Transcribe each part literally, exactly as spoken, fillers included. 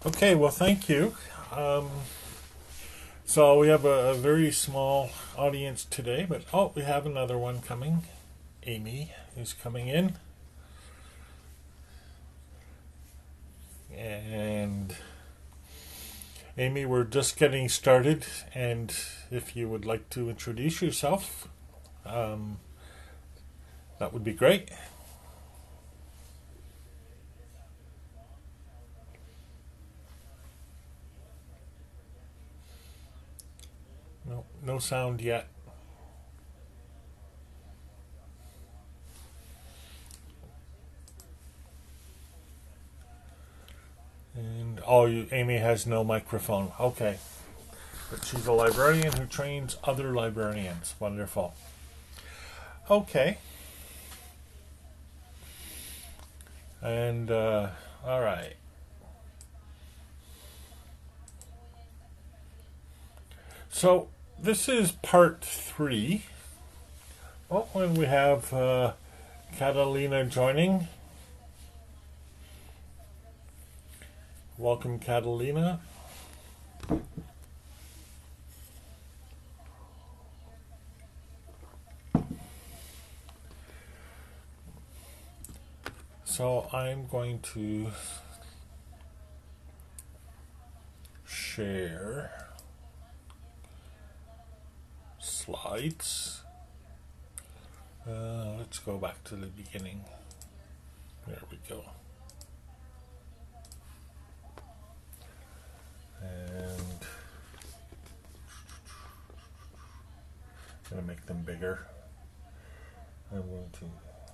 Okay, well, thank you. Um, so we have a, a very small audience today, but oh, we have another one coming. Amy is coming in. And Amy, we're just getting started, and if you would like to introduce yourself, um, that would be great. No, no sound yet. And oh, you, Amy has no microphone. Okay, but she's a librarian who trains other librarians. Wonderful. Okay. And uh, all right. So this is part three. Oh, and we have uh, Catalina joining. Welcome, Catalina. So I'm going to share slides. Uh, let's go back to the beginning. There we go. And I'm going to make them bigger. I'm going to.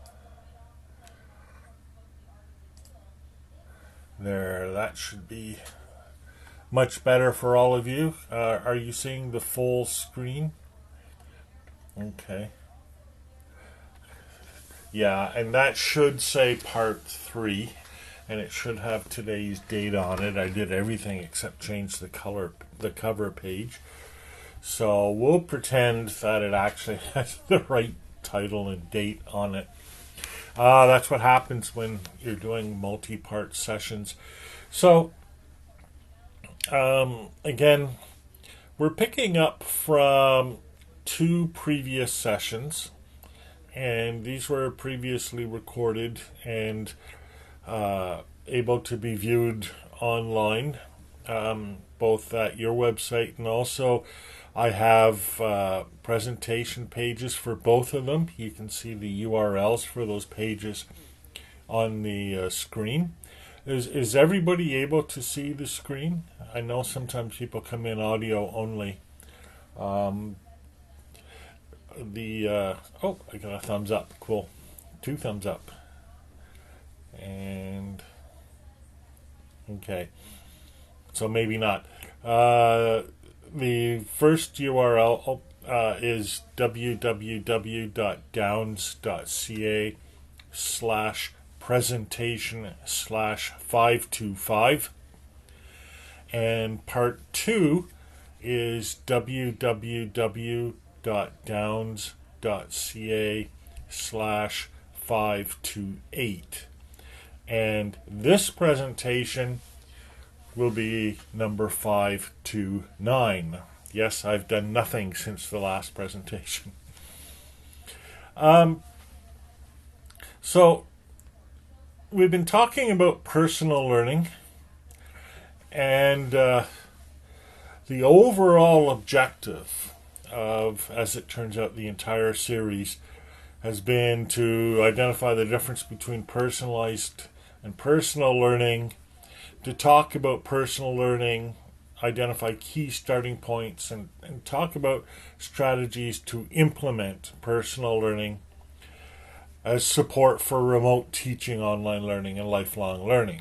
There, that should be much better for all of you. Uh, are you seeing the full screen? Okay. Yeah, and that should say part three, and it should have today's date on it. I did everything except change the color, the cover page. So we'll pretend that it actually has the right title and date on it. Uh, that's what happens when you're doing multi-part sessions. So, um, again, we're picking up from two previous sessions, and these were previously recorded and uh, able to be viewed online, um, both at your website and also I have uh, presentation pages for both of them. You can see the U R Ls for those pages on the uh, screen. Is is everybody able to see the screen? I know sometimes people come in audio only. Um, the uh, oh, I got a thumbs up. Cool, two thumbs up. And okay, so maybe not. Uh, The first U R L uh, is www.downs.ca slash presentation slash 525. And part two is www.downs.ca slash 528. And this presentation will be number five two nine. Yes, I've done nothing since the last presentation. Um, so, we've been talking about personal learning, and uh, the overall objective of, as it turns out, the entire series has been to identify the difference between personalized and personal learning, to talk about personal learning, identify key starting points, and, and talk about strategies to implement personal learning as support for remote teaching, online learning, and lifelong learning.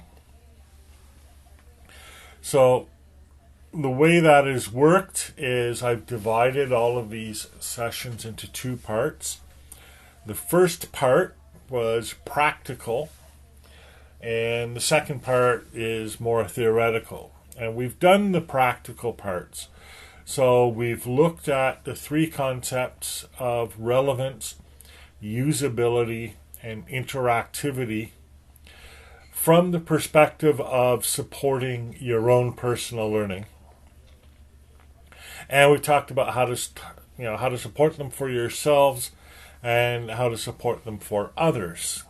So the way that has worked is I've divided all of these sessions into two parts. The first part was practical, and the second part is more theoretical. And we've done the practical parts. So we've looked at the three concepts of relevance, usability, and interactivity from the perspective of supporting your own personal learning. And we talked about how to, you know, how to support them for yourselves and how to support them for others.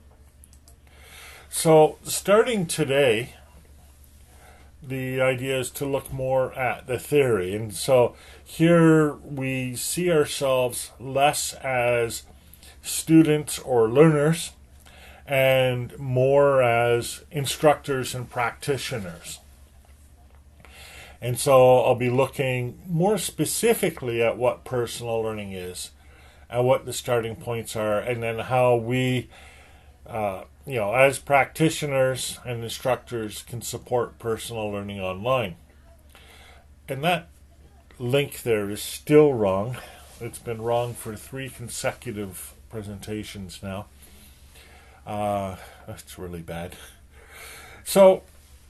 So, starting today, the idea is to look more at the theory. And so here we see ourselves less as students or learners and more as instructors and practitioners. And so I'll be looking more specifically at what personal learning is and what the starting points are, and then how we, uh, you know, as practitioners and instructors can support personal learning online. And that link there is still wrong. It's been wrong for three consecutive presentations now. Uh, that's really bad. So,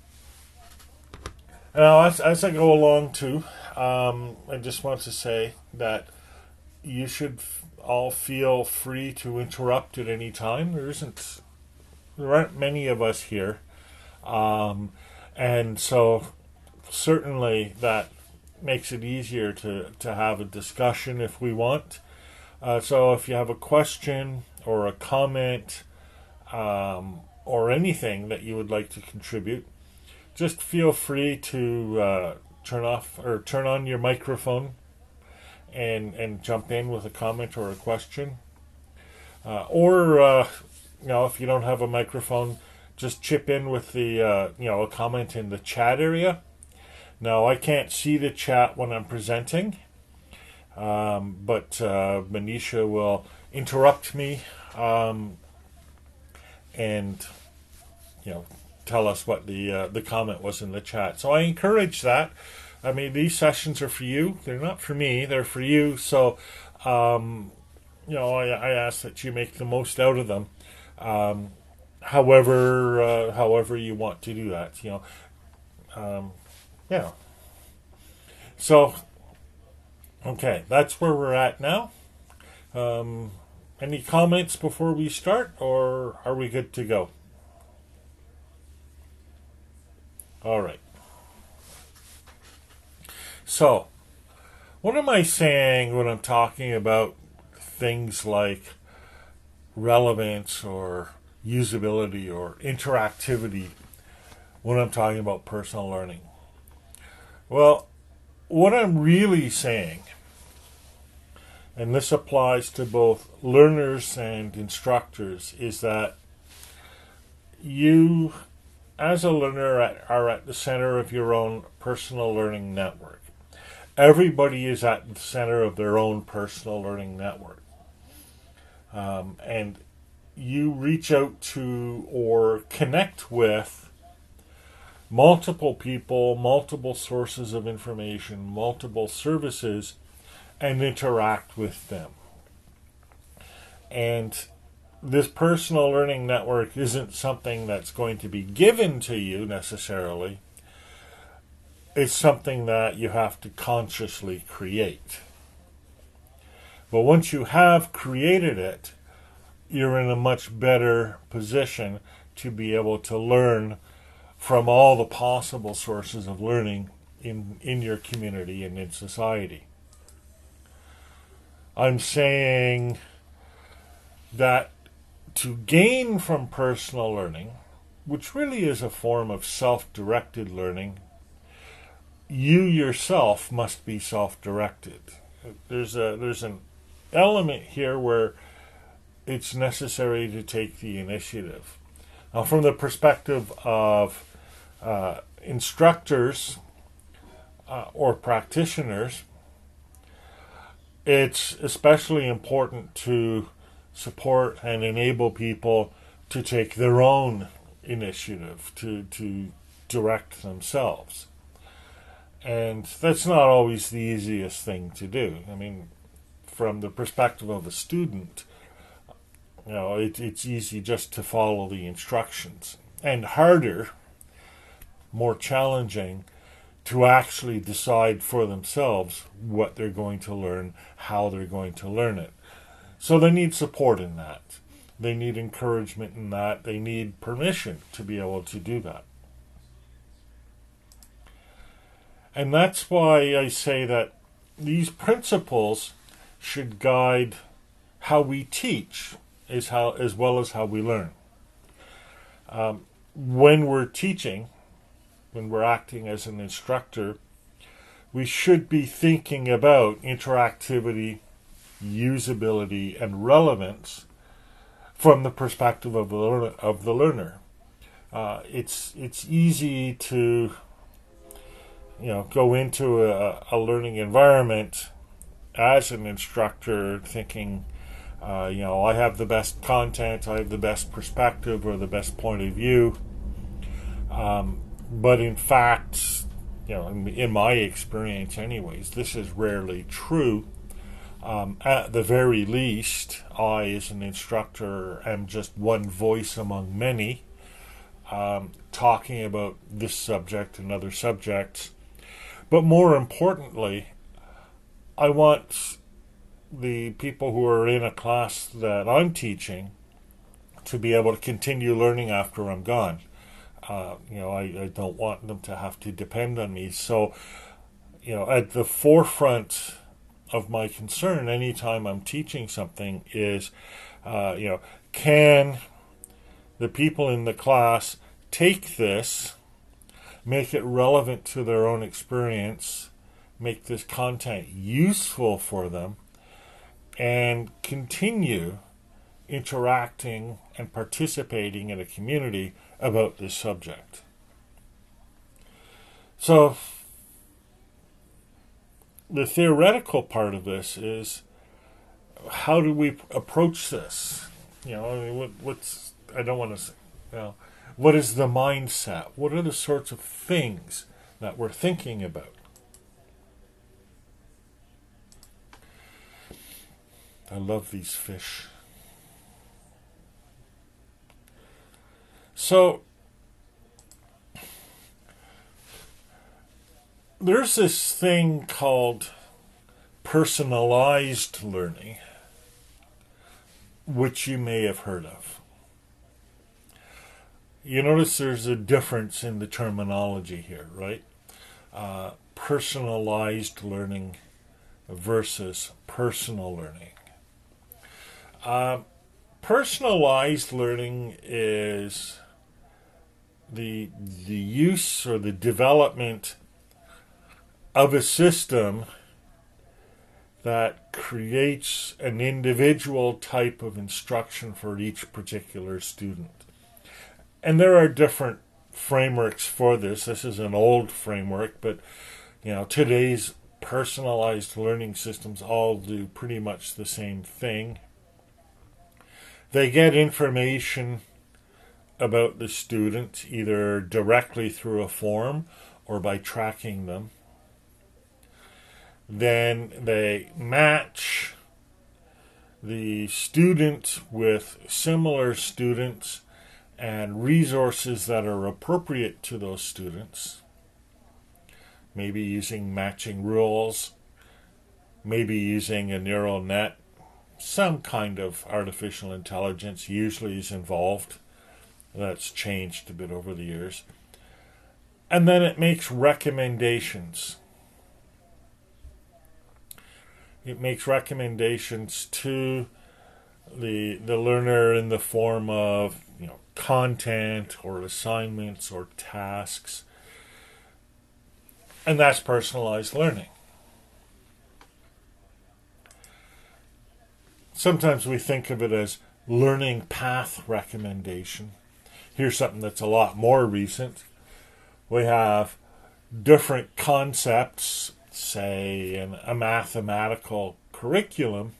now as, as I go along too, um, I just want to say that you should f- all feel free to interrupt at any time. There isn't, there aren't many of us here, um, and so certainly that makes it easier to, to have a discussion if we want. Uh, so if you have a question or a comment um, or anything that you would like to contribute, just feel free to uh, turn off or turn on your microphone and and jump in with a comment or a question. Uh, or, uh, you know, if you don't have a microphone, just chip in with the, uh, you know, a comment in the chat area. Now, I can't see the chat when I'm presenting, um, but uh, Manisha will interrupt me um, and, you know, tell us what the uh, the comment was in the chat. So I encourage that. I mean, these sessions are for you. They're not for me. They're for you. So, um, you know, I, I ask that you make the most out of them. Um, however, uh, however you want to do that. You know, um, yeah. So, okay, that's where we're at now. Um, any comments before we start, or are we good to go? All right. So, what am I saying when I'm talking about things like relevance or usability or interactivity when I'm talking about personal learning? Well, what I'm really saying, and this applies to both learners and instructors, is that you, as a learner, are at the center of your own personal learning network. Everybody is at the center of their own personal learning network. Um, and you reach out to or connect with multiple people, multiple sources of information, multiple services, and interact with them. And this personal learning network isn't something that's going to be given to you necessarily. It's something that you have to consciously create. But once you have created it, you're in a much better position to be able to learn from all the possible sources of learning in, in your community and in society. I'm saying that to gain from personal learning, which really is a form of self-directed learning, you yourself must be self-directed. There's a there's an element here where it's necessary to take the initiative. Now, from the perspective of uh, instructors uh, or practitioners, it's especially important to support and enable people to take their own initiative, to, to direct themselves. And that's not always the easiest thing to do. I mean, from the perspective of a student, you know, it, it's easy just to follow the instructions. And harder, more challenging, to actually decide for themselves what they're going to learn, how they're going to learn it. So they need support in that. They need encouragement in that. They need permission to be able to do that. And that's why I say that these principles should guide how we teach as, how, as well as how we learn. Um, when we're teaching, when we're acting as an instructor, we should be thinking about interactivity, usability, and relevance from the perspective of the learner. Of the learner. Uh, it's it's easy to you know go into a, a learning environment as an instructor thinking, uh, you know, I have the best content, I have the best perspective or the best point of view. Um, but in fact, you know, in, in my experience anyways, this is rarely true. Um, at the very least, I, as an instructor, am just one voice among many, um, talking about this subject and other subjects. But more importantly, I want the people who are in a class that I'm teaching to be able to continue learning after I'm gone. Uh, you know, I, I don't want them to have to depend on me. So, you know, at the forefront of my concern anytime I'm teaching something is, uh, you know, can the people in the class take this, make it relevant to their own experience, make this content useful for them, and continue interacting and participating in a community about this subject. So, the theoretical part of this is, how do we approach this? You know, I mean, what, what's, I don't want to say, you know, what is the mindset? What are the sorts of things that we're thinking about? I love these fish. So, there's this thing called personalized learning, which you may have heard of. You notice there's a difference in the terminology here, right? Uh, personalized learning versus personal learning. Uh, personalized learning is the the use or the development of a system that creates an individual type of instruction for each particular student. And there are different frameworks for this. This is an old framework, but you know, today's personalized learning systems all do pretty much the same thing. They get information about the student either directly through a form or by tracking them. Then they match the student with similar students and resources that are appropriate to those students. Maybe using matching rules, maybe using a neural net. Some kind of artificial intelligence usually is involved. That's changed a bit over the years. And then it makes recommendations. It makes recommendations to the the learner in the form of, you know, content or assignments or tasks. And that's personalized learning. Sometimes we think of it as learning path recommendation. Here's something that's a lot more recent. We have different concepts, say in a mathematical curriculum,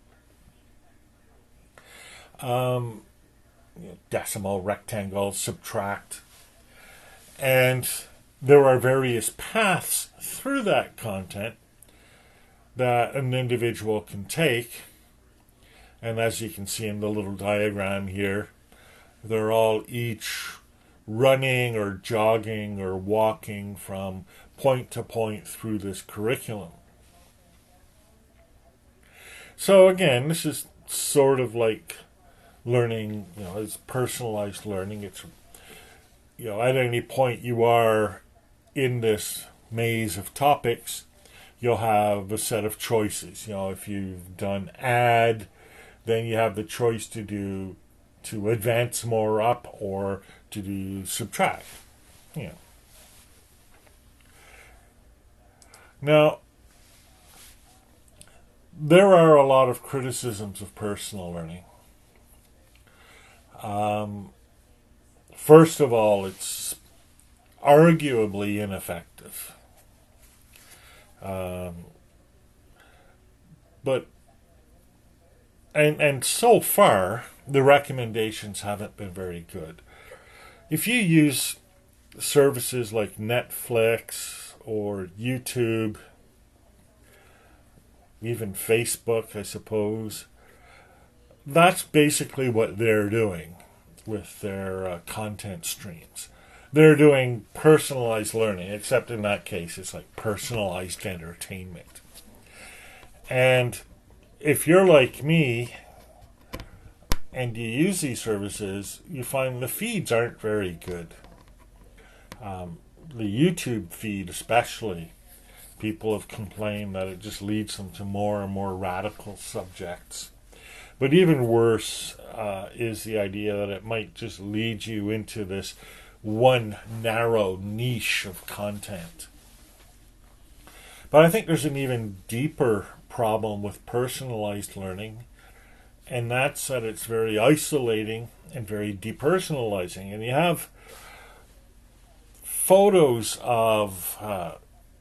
um, decimal, rectangle, subtract, and there are various paths through that content that an individual can take. And as you can see in the little diagram here, they're all each running or jogging or walking from point to point through this curriculum. So again, this is sort of like learning, you know, it's personalized learning. It's, you know, at any point you are in this maze of topics, you'll have a set of choices. You know, if you've done add, then you have the choice to do to advance more up or to do subtract. You know. Now, there are a lot of criticisms of personal learning. Um, first of all, it's arguably ineffective. Um, but and and so far, the recommendations haven't been very good. If you use services like Netflix or YouTube, even Facebook, I suppose, that's basically what they're doing with their uh, content streams. They're doing personalized learning, except in that case, it's like personalized entertainment. And if you're like me and you use these services, you find the feeds aren't very good. Um, the YouTube feed especially, people have complained that it just leads them to more and more radical subjects. But even worse uh, is the idea that it might just lead you into this one narrow niche of content. But I think there's an even deeper problem with personalized learning, and that's that it's very isolating and very depersonalizing. And you have photos of uh,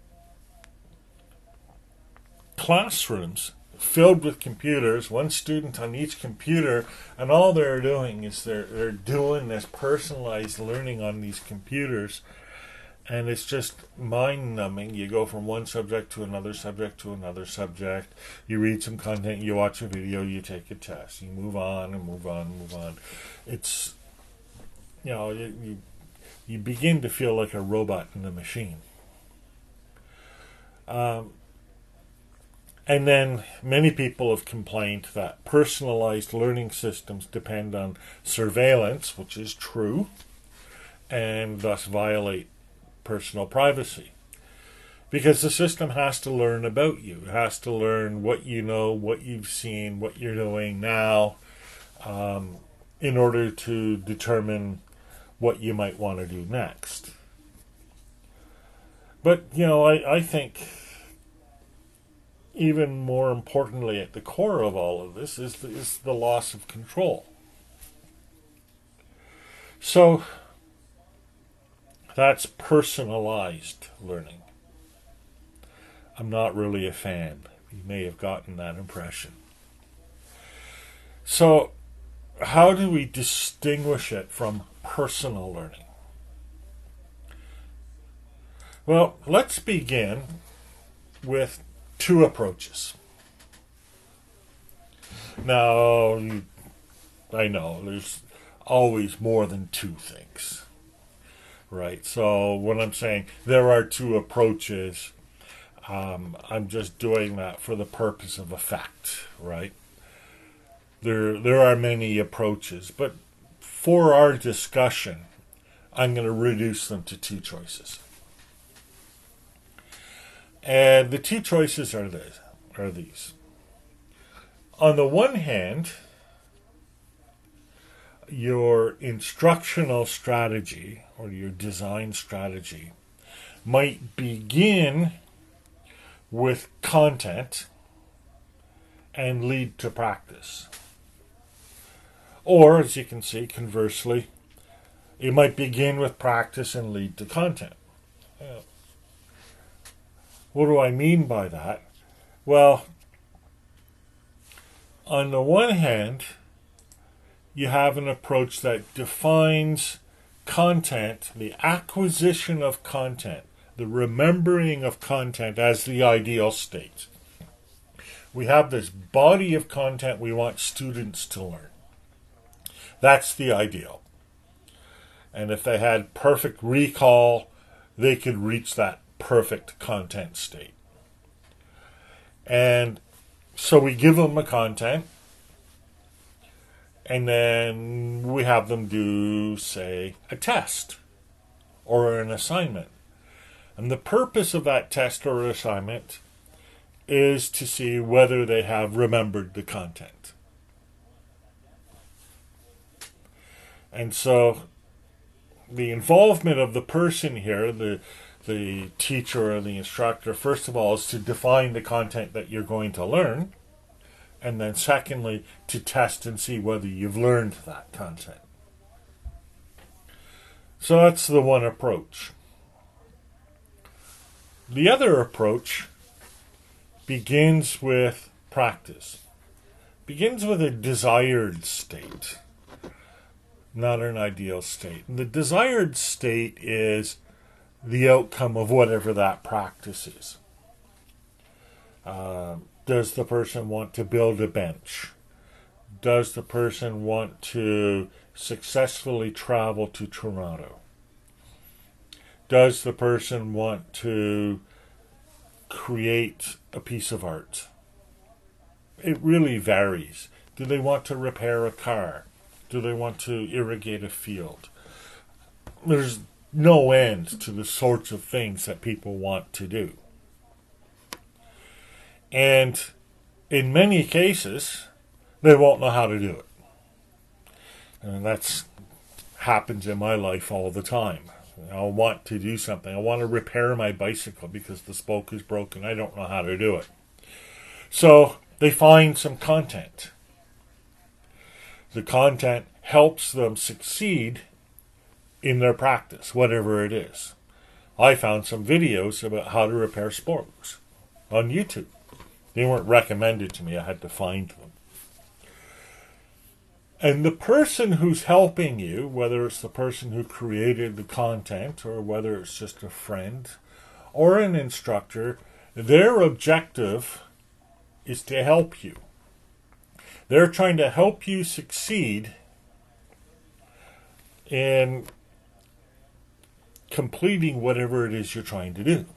classrooms filled with computers, one student on each computer, and all they're doing is they're they're doing this personalized learning on these computers, and it's just mind-numbing. You go from one subject to another subject to another subject, you read some content, you watch a video, you take a test, you move on and move on and move on. It's, you know, you, you, you begin to feel like a robot in a machine. Um, And then many people have complained that personalized learning systems depend on surveillance, which is true, and thus violate personal privacy. Because the system has to learn about you. It has to learn what you know, what you've seen, what you're doing now, um, in order to determine what you might want to do next. But, you know, I, I think even more importantly, at the core of all of this is the, is the loss of control. So that's personalized learning. I'm not really a fan. You may have gotten that impression. So how do we distinguish it from personal learning? Well, let's begin with two approaches. Now, I know there's always more than two things, right? So when I'm saying there are two approaches, um, I'm just doing that for the purpose of effect, right? There, there are many approaches, but for our discussion, I'm going to reduce them to two choices. And the two choices are this, are these. On the one hand, your instructional strategy or your design strategy might begin with content and lead to practice. Or, as you can see, conversely, it might begin with practice and lead to content. Yeah. What do I mean by that? Well, on the one hand, you have an approach that defines content, the acquisition of content, the remembering of content as the ideal state. We have this body of content we want students to learn. That's the ideal. And if they had perfect recall, they could reach that perfect content state. And so we give them a content, And then we have them do, say, a test or an assignment. And the purpose of that test or assignment is to see whether they have remembered the content. And so the involvement of the person here, the the teacher or the instructor, first of all, is to define the content that you're going to learn, and then secondly, to test and see whether you've learned that content. So that's the one approach. The other approach begins with practice. Begins with a desired state, not an ideal state. And the desired state is the outcome of whatever that practice is. Uh, does the person want to build a bench? Does the person want to successfully travel to Toronto? Does the person want to create a piece of art? It really varies. Do they want to repair a car? Do they want to irrigate a field? There's no end to the sorts of things that people want to do. And in many cases, they won't know how to do it. And that's happens in my life all the time. I want to do something. I want to repair my bicycle because the spoke is broken. I don't know how to do it. So they find some content. The content helps them succeed in their practice, whatever it is. I found some videos about how to repair spokes on YouTube. They weren't recommended to me. I had to find them. And the person who's helping you, whether it's the person who created the content or whether it's just a friend or an instructor, their objective is to help you. They're trying to help you succeed in completing whatever it is you're trying to do.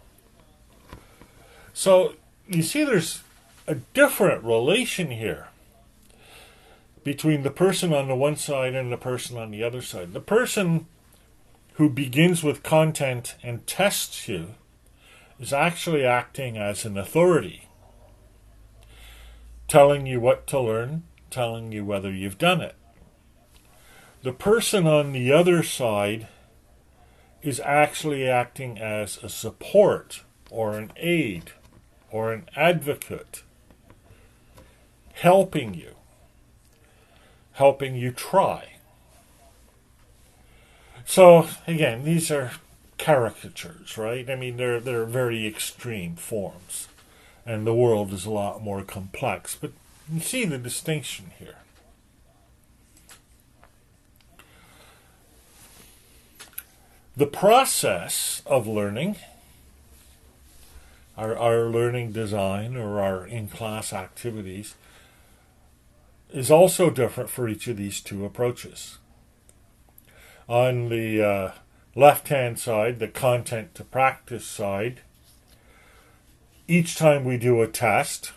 So you see there's a different relation here between the person on the one side and the person on the other side. The person who begins with content and tests you is actually acting as an authority, telling you what to learn, telling you whether you've done it. The person on the other side is actually acting as a support or an aid or an advocate, helping you, helping you try. So, again, these are caricatures, right? I mean, they're, they're very extreme forms, and the world is a lot more complex, but you see the distinction here. The process of learning, our, our learning design or our in-class activities, is also different for each of these two approaches. On the uh, left-hand side, the content to practice side, each time we do a test,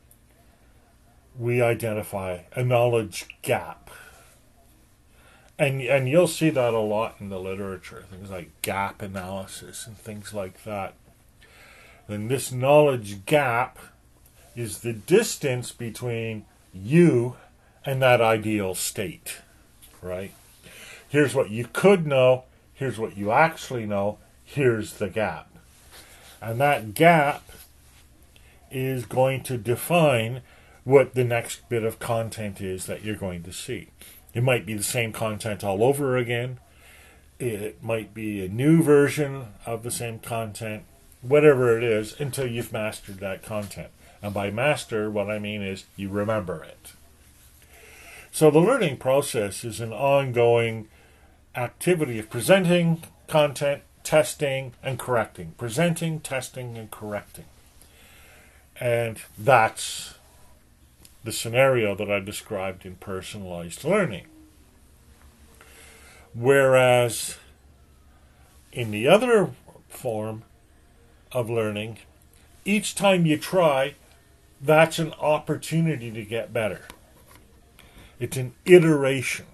we identify a knowledge gap. And and you'll see that a lot in the literature, things like gap analysis and things like that. And this knowledge gap is the distance between you and that ideal state, right? Here's what you could know, here's what you actually know, here's the gap. And that gap is going to define what the next bit of content is that you're going to see. It might be the same content all over again. It might be a new version of the same content, whatever it is, until you've mastered that content. And by master, what I mean is you remember it. So the learning process is an ongoing activity of presenting content, testing, and correcting. Presenting, testing, and correcting. And that's the scenario that I described in personalized learning. Whereas in the other form of learning, each time you try, that's an opportunity to get better. It's an iteration.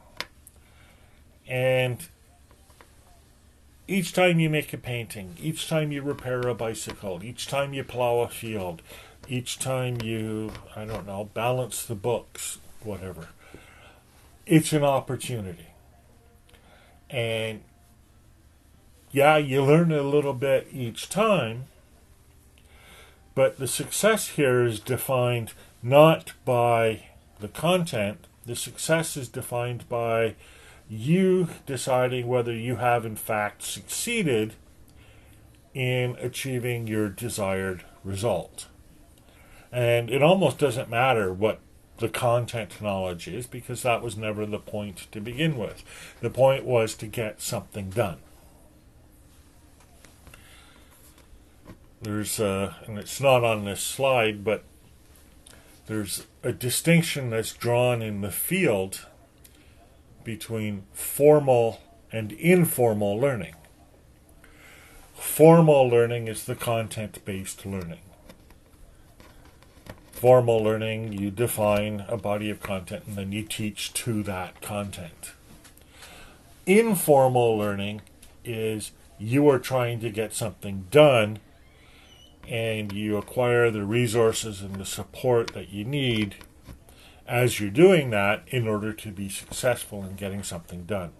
And each time you make a painting, each time you repair a bicycle, each time you plow a field, each time you, I don't know, balance the books, whatever, it's an opportunity. And yeah, you learn a little bit each time, but the success here is defined not by the content. The success is defined by you deciding whether you have in fact succeeded in achieving your desired result. And it almost doesn't matter what the content knowledge is, because that was never the point to begin with. The point was to get something done. There's, uh, and it's not on this slide, but there's a distinction that's drawn in the field between formal and informal learning. Formal learning is the content-based learning. Formal learning, you define a body of content and then you teach to that content. Informal learning is you are trying to get something done and you acquire the resources and the support that you need as you're doing that in order to be successful in getting something done.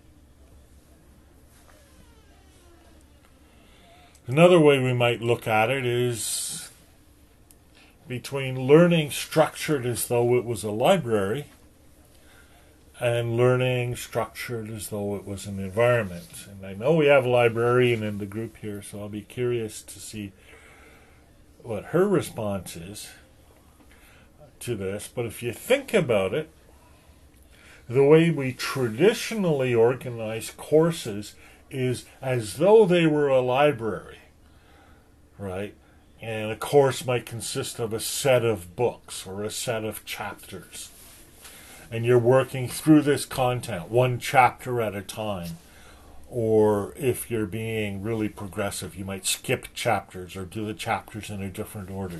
Another way we might look at it is between learning structured as though it was a library and learning structured as though it was an environment. And I know we have a librarian in the group here, so I'll be curious to see what her response is to this. But if you think about it, the way we traditionally organize courses is as though they were a library, right? And a course might consist of a set of books or a set of chapters. And you're working through this content, one chapter at a time. Or if you're being really progressive, you might skip chapters or do the chapters in a different order.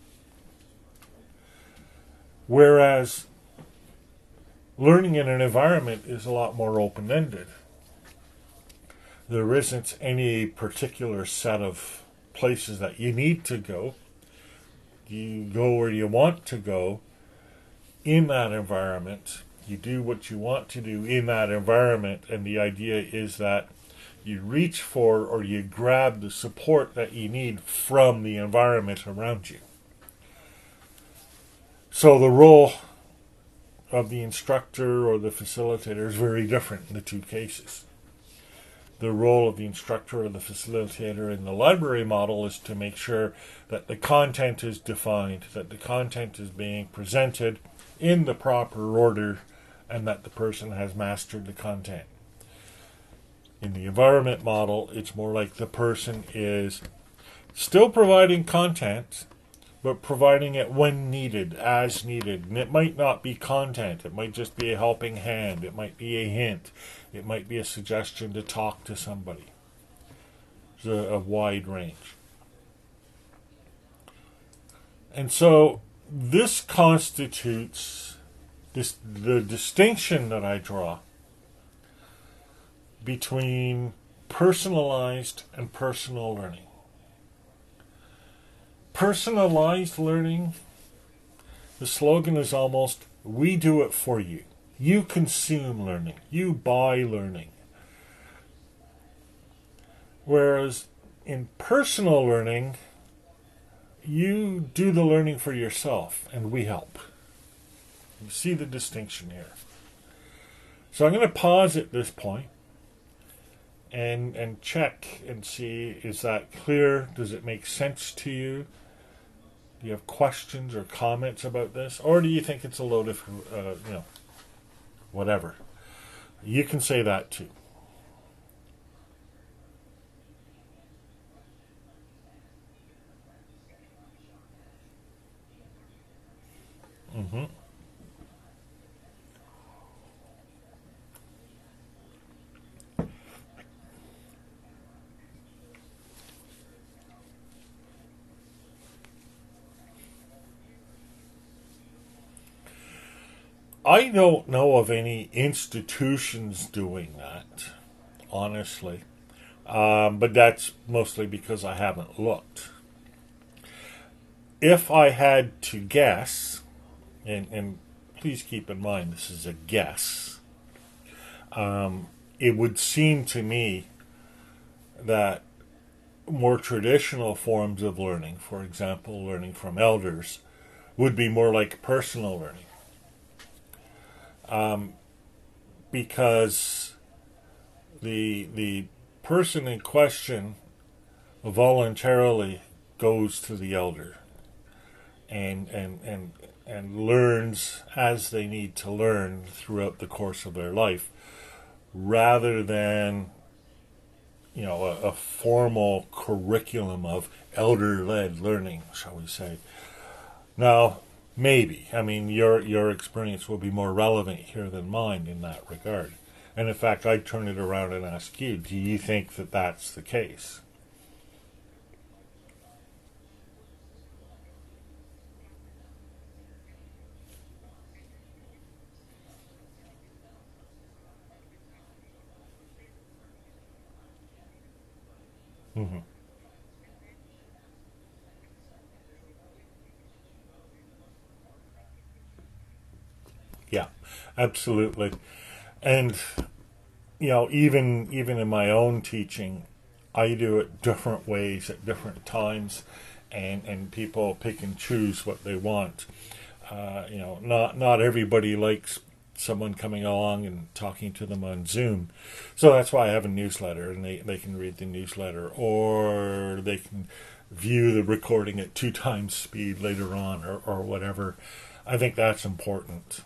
Whereas learning in an environment is a lot more open-ended. There isn't any particular set of places that you need to go. You go where you want to go in that environment. You do what you want to do in that environment, and the idea is that you reach for or you grab the support that you need from the environment around you. So the role of the instructor or the facilitator is very different in the two cases. The role of the instructor or the facilitator in the library model is to make sure that the content is defined, that the content is being presented in the proper order, and that the person has mastered the content. In the environment model, it's more like the person is still providing content, but providing it when needed, as needed. And it might not be content. It might just be a helping hand. It might be a hint. It might be a suggestion to talk to somebody. There's a, a wide range. And so this constitutes this the distinction that I draw between personalized and personal learning. Personalized learning, the slogan is almost, we do it for you. You consume learning. You buy learning. Whereas in personal learning, you do the learning for yourself, and we help. You see the distinction here. So I'm going to pause at this point and and check and see, is that clear? Does it make sense to you? Do you have questions or comments about this? Or do you think it's a load of, uh, you know, whatever? You can say that too. Mm-hmm. I don't know of any institutions doing that, honestly. Um, but that's mostly because I haven't looked. If I had to guess, and, and please keep in mind this is a guess, um, it would seem to me that more traditional forms of learning, for example, learning from elders, would be more like personal learning. Um, because the the person in question voluntarily goes to the elder and and and and learns as they need to learn throughout the course of their life, rather than you know a, a formal curriculum of elder-led learning, shall we say. Now, maybe I mean your your experience will be more relevant here than mine in that regard. And in fact, I'd turn it around and ask you, do you think that that's the case? Mm-hmm. Yeah, absolutely. And you know, even even in my own teaching, I do it different ways at different times, and and people pick and choose what they want. Uh, you know, not not everybody likes someone coming along and talking to them on Zoom, so that's why I have a newsletter, and they they can read the newsletter, or they can view the recording at two times speed later on, or or whatever. I think that's important.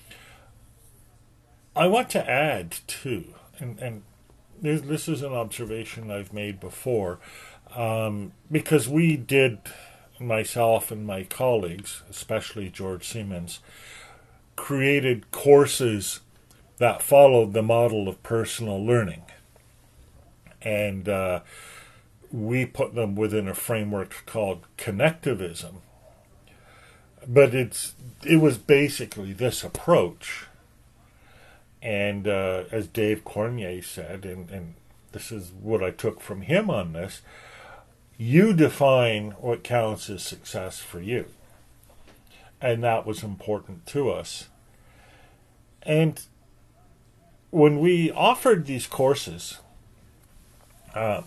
I want to add too, and and this, this is an observation I've made before, um, because we did, myself and my colleagues, especially George Siemens, created courses that followed the model of personal learning, and uh, we put them within a framework called connectivism. But it's it was basically this approach. And uh, as Dave Cormier said, and, and this is what I took from him on this, you define what counts as success for you. And that was important to us. And when we offered these courses, uh,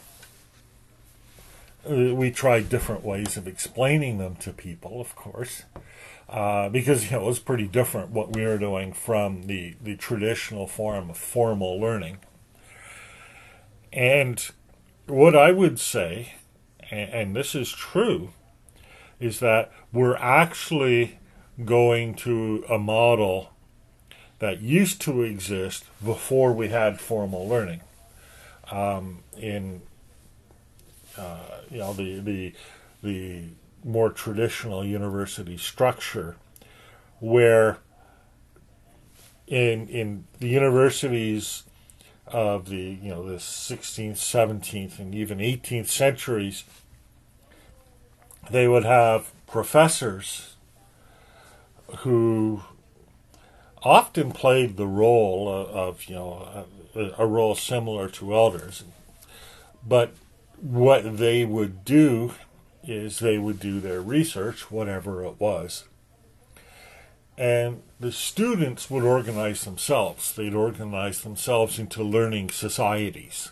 we tried different ways of explaining them to people, of course. Uh, because you know it was pretty different what we were doing from the, the traditional form of formal learning. And what I would say, and, and this is true, is that we're actually going to a model that used to exist before we had formal learning. Um, in uh, you know the the the more traditional university structure, where in in the universities of the you know the sixteenth, seventeenth, and even eighteenth centuries, they would have professors who often played the role of, of you know a, a role similar to elders, but what they would do is they would do their research, whatever it was, and the students would organize themselves. They'd organize themselves into learning societies.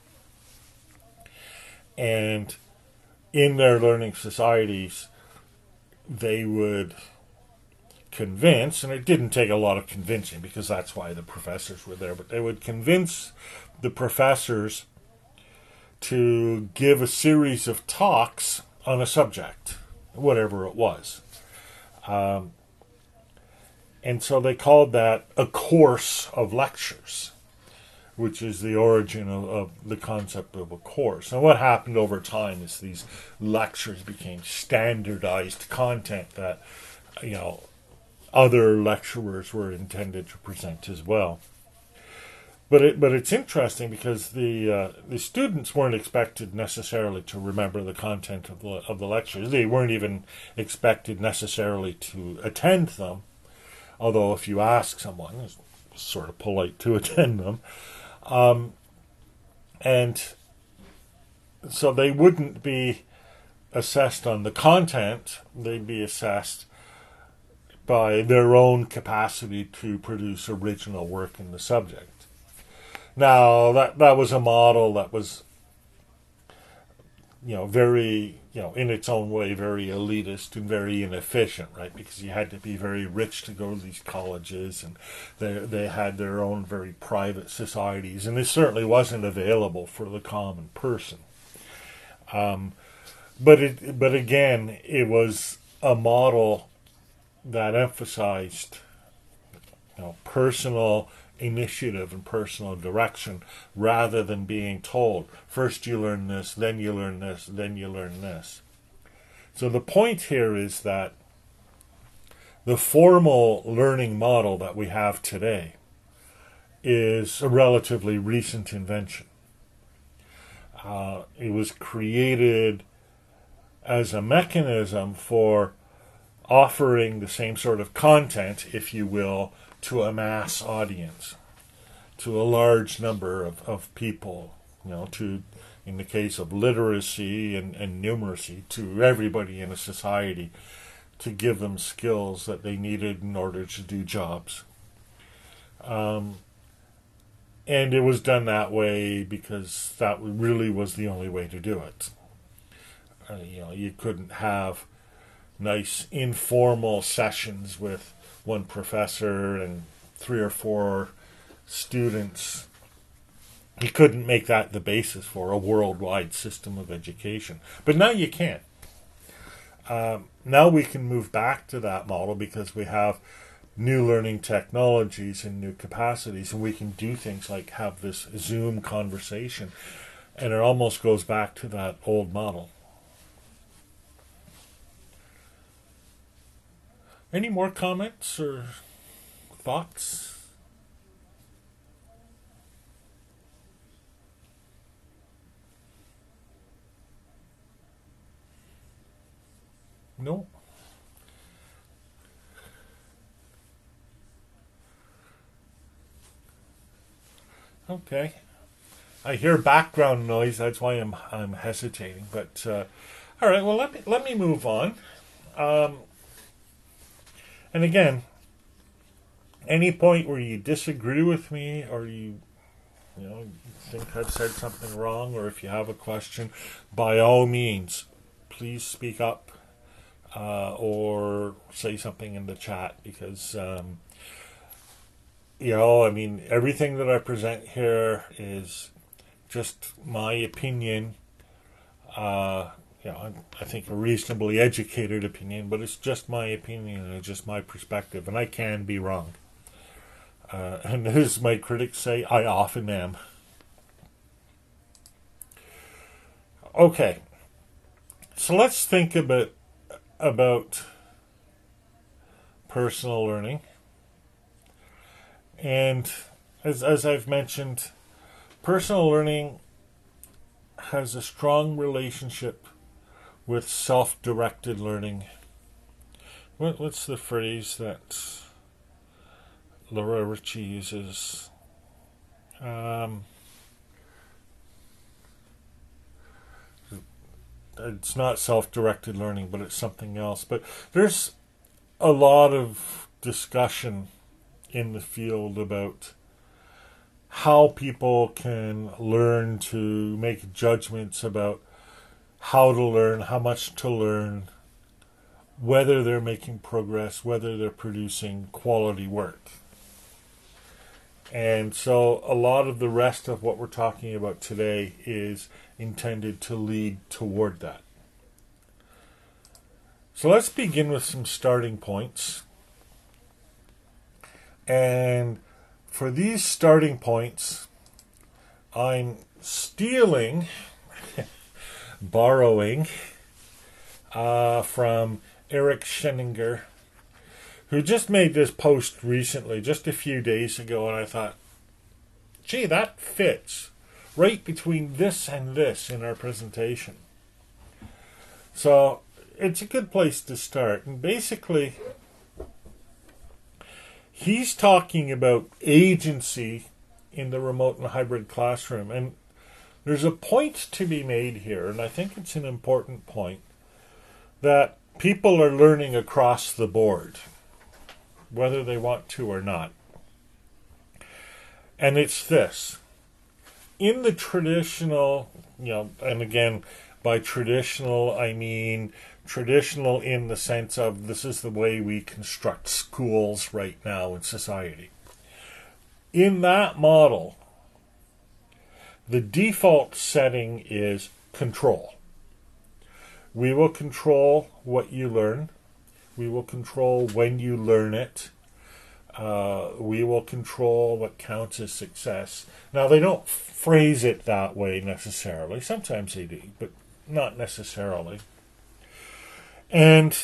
And in their learning societies, they would convince, and it didn't take a lot of convincing because that's why the professors were there, but they would convince the professors to give a series of talks on a subject, whatever it was. Um, and so they called that a course of lectures, which is the origin of, of the concept of a course. And what happened over time is these lectures became standardized content that, you know, other lecturers were intended to present as well. But it, but it's interesting because the uh, the students weren't expected necessarily to remember the content of the of the lectures. They weren't even expected necessarily to attend them. although if you ask someone, it's sort of polite to attend them. Um, and so they wouldn't be assessed on the content, they'd be assessed by their own capacity to produce original work in the subject. Now, that, that was a model that was, you know, very, you know, in its own way, very elitist and very inefficient, right? Because you had to be very rich to go to these colleges, and they they had their own very private societies, and it certainly wasn't available for the common person. Um, but it, but again, it was a model that emphasized, you know, personal initiative and personal direction, rather than being told, first you learn this, then you learn this, then you learn this. So the point here is that the formal learning model that we have today is a relatively recent invention. Uh, it was created as a mechanism for offering the same sort of content, if you will, to a mass audience, to a large number of, of people, you know, to, in the case of literacy and, and numeracy, to everybody in a society, to give them skills that they needed in order to do jobs. Um, and it was done that way because that really was the only way to do it. Uh, you know, you couldn't have nice informal sessions with one professor and three or four students. You couldn't make that the basis for a worldwide system of education. But now you can. Um, now we can move back to that model because we have new learning technologies and new capacities, and we can do things like have this Zoom conversation, and it almost goes back to that old model. Any more comments or thoughts? No? Okay. I hear background noise, that's why I'm I'm hesitating. But uh, all right, well let me let me move on. Um, and again, any point where you disagree with me, or you you know think I've said something wrong, or if you have a question, by all means, please speak up uh, or say something in the chat, because um, you know, I mean, everything that I present here is just my opinion. Uh, you know, I think a reasonably educated opinion, but it's just my opinion and it's just my perspective, and I can be wrong. Uh, and as my critics say, I often am. Okay, so let's think about about personal learning. And as as I've mentioned, personal learning has a strong relationship with self-directed learning. What, what's the phrase that Laura Ritchie uses? Um, it's not self-directed learning, but it's something else. But there's a lot of discussion in the field about how people can learn to make judgments about how to learn, how much to learn, whether they're making progress, whether they're producing quality work. And so a lot of the rest of what we're talking about today is intended to lead toward that. So let's begin with some starting points. And for these starting points, I'm stealing, borrowing uh, from Eric Sheninger, who just made this post recently, just a few days ago, and I thought, gee, that fits right between this and this in our presentation. So it's a good place to start. And basically, He's talking about agency in the remote and hybrid classroom. And there's a point to be made here, and I think it's an important point, that people are learning across the board, whether they want to or not. And it's this. In the traditional, you know, and again, by traditional, I mean traditional in the sense of this is the way we construct schools right now in society. In that model, the default setting is control. We will control what you learn. We will control when you learn it. Uh, we will control what counts as success. Now, they don't phrase it that way necessarily. Sometimes they do, but not necessarily. And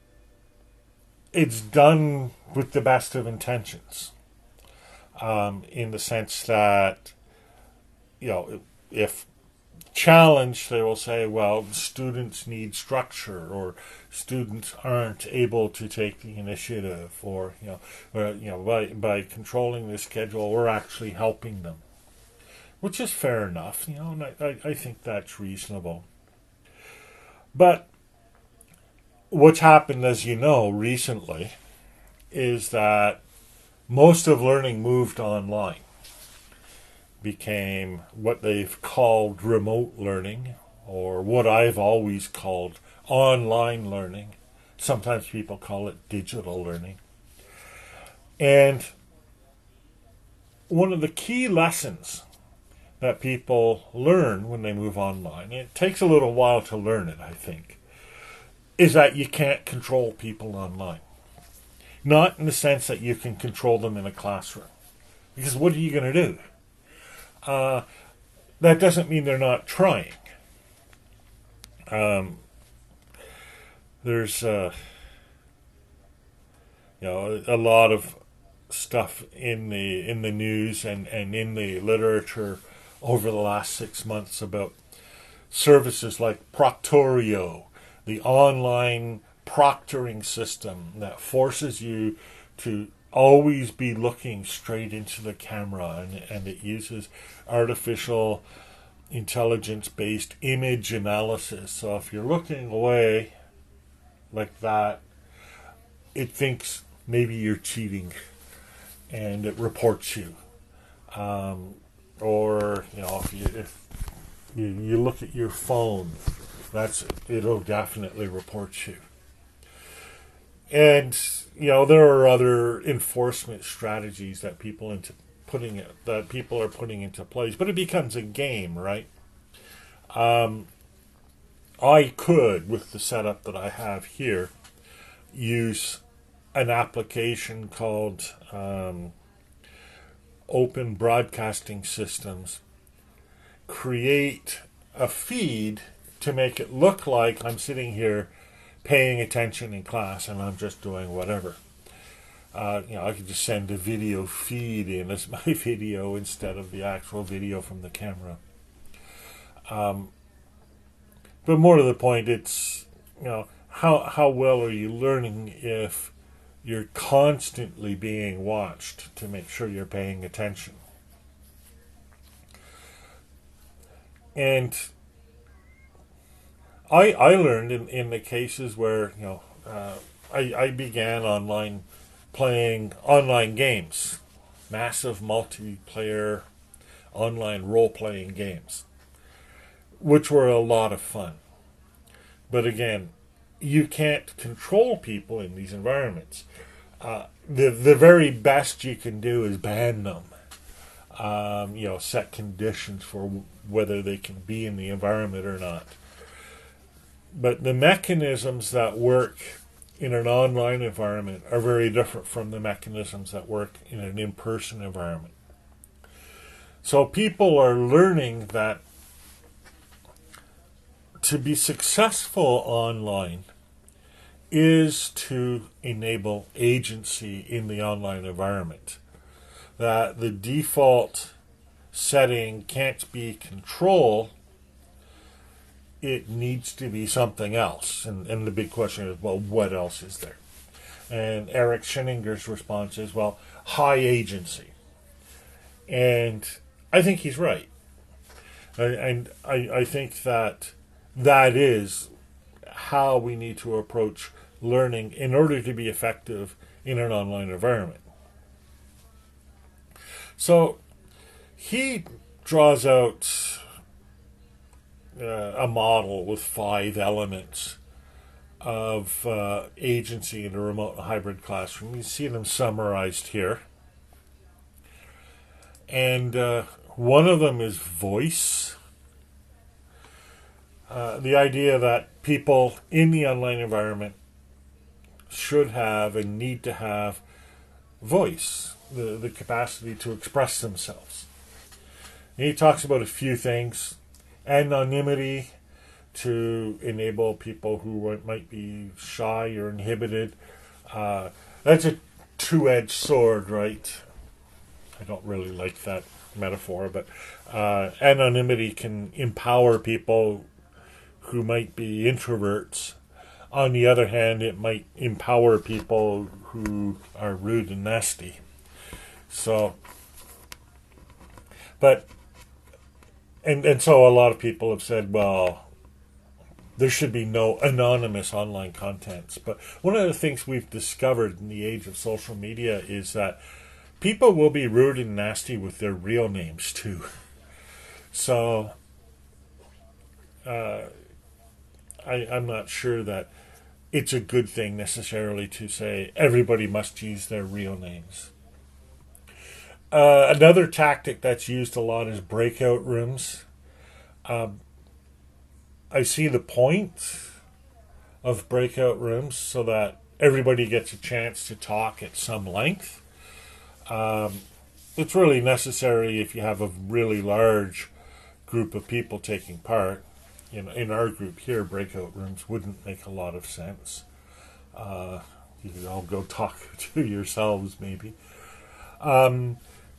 it's done with the best of intentions, um, in the sense that, you know, if challenged, they will say, well, students need structure, or students aren't able to take the initiative, or, you know, or, you know, by, by controlling the schedule, we're actually helping them, which is fair enough, you know, and I, I, I think that's reasonable. But what's happened, as you know, recently, is that most of learning moved online. Became what they've called remote learning, or what I've always called online learning. Sometimes people call it digital learning. And one of the key lessons that people learn when they move online, and it takes a little while to learn it, I think, is that you can't control people online. Not in the sense that you can control them in a classroom. Because what are you going to do? Uh, that doesn't mean they're not trying. Um, there's, uh, you know, a lot of stuff in the in the news and, and in the literature over the last six months about services like Proctorio, the online proctoring system that forces you to always be looking straight into the camera, and, and it uses artificial intelligence-based image analysis. So if you're looking away like that, it thinks maybe you're cheating, and it reports you. Um, or, you know, if you if you, you look at your phone, that's it'll definitely report you. And, you know, there are other enforcement strategies that people into putting it that people are putting into place, but it becomes a game, right? Um, I could, with the setup that I have here, use an application called um, Open Broadcasting Systems, create a feed to make it look like I'm sitting here paying attention in class and I'm just doing whatever. Uh, you know, I could just send a video feed in as my video instead of the actual video from the camera. Um, but more to the point, it's, you know, how how well are you learning if you're constantly being watched to make sure you're paying attention? And I I learned in, in the cases where, you know, uh, I, I began online playing online games, massive multiplayer online role-playing games, which were a lot of fun. But again, you can't control people in these environments. Uh, the the very best you can do is ban them. Um, you know, set conditions for w- whether they can be in the environment or not. But the mechanisms that work in an online environment are very different from the mechanisms that work in an in-person environment. So people are learning that to be successful online is to enable agency in the online environment. That the default setting can't be control, it needs to be something else. And, and the big question is, well, what else is there? And Eric Scheninger's response is, well, high agency. And I think he's right. And I, I think that that is how we need to approach learning in order to be effective in an online environment. So he draws out uh, a model with five elements of uh, agency in a remote and hybrid classroom. You see them summarized here. And uh, one of them is voice. Uh, the idea that people in the online environment should have and need to have voice, the, the capacity to express themselves. And he talks about a few things. Anonymity, to enable people who might be shy or inhibited. Uh, that's a two-edged sword, right? I don't really like that metaphor, but uh, anonymity can empower people who might be introverts. On the other hand, it might empower people who are rude and nasty. So, but, and, and so a lot of people have said, well, there should be no anonymous online contents. But one of the things we've discovered in the age of social media is that people will be rude and nasty with their real names too. So uh, I, I'm not sure that it's a good thing necessarily to say everybody must use their real names. Uh, another tactic that's used a lot is breakout rooms. Um, I see the point of breakout rooms so that everybody gets a chance to talk at some length. Um, it's really necessary if you have a really large group of people taking part. You know, in our group here, breakout rooms wouldn't make a lot of sense. Uh, you could all go talk to yourselves, maybe. Um,